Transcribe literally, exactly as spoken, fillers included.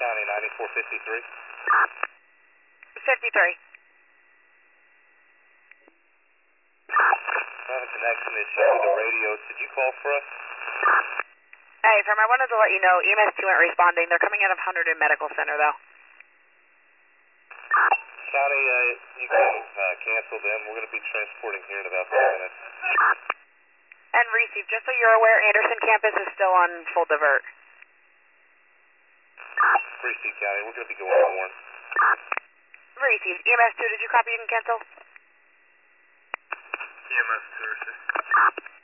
County, ninety-four fifty-three. fifty-three. I have a connection issue with the radios. Did you call for us? Hey, from I wanted to let you know, E M S two weren't responding. They're coming out of Hunterdon Medical Center, though. County, uh, you can uh, cancel them. We're going to be transporting here in about ten minutes. And receive, just so you're aware, Anderson campus is still on full divert. Receive, County. We're going to be going to Warren. Received. E M S two, did you copy and cancel? E M S two,